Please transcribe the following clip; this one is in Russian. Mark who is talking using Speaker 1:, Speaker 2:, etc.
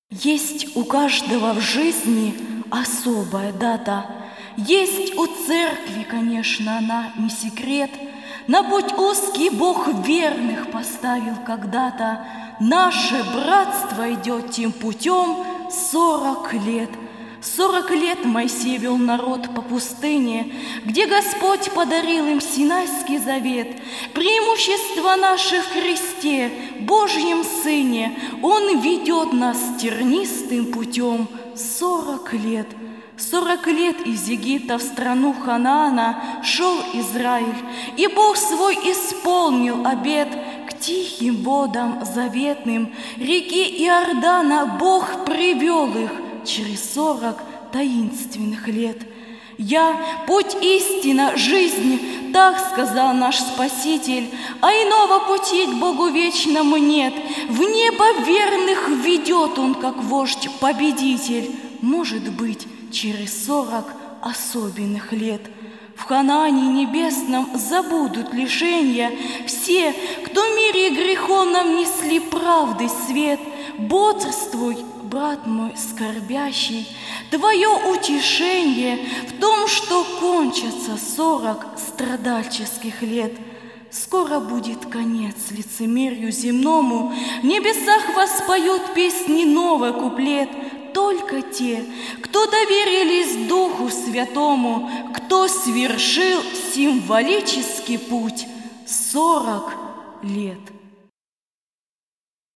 Speaker 1: Есть у каждого в жизни особая дата. Есть у церкви, конечно, она не секрет. На путь узкий Бог верных поставил когда-то. Наше братство идет тем путем 40 лет. 40 лет Моисей вел народ по пустыне, где Господь подарил им Синайский завет. Преимущество наше в Христе, Божьем Сыне. Он ведет нас тернистым путем 40 лет. 40 лет из Египта в страну Ханаана шел Израиль, и Бог свой исполнил обет к тихим водам заветным. Реки Иордана Бог привел их через 40 таинственных лет. «Я – путь, истина, жизнь», так сказал наш Спаситель, а иного пути к Богу вечному нет. В небо верных ведет Он, как вождь-победитель, может быть, через 40 особенных лет. В Ханаане небесном забудут лишения все, кто в мире греховном несли правды свет. Бодрствуй, брат мой скорбящий, твое утешение в том, что кончатся 40 страдальческих лет. Скоро будет конец лицемерию земному, в небесах воспоют песни новый куплет. Только те, кто доверились Духу Святому, кто свершил символический путь 40 лет.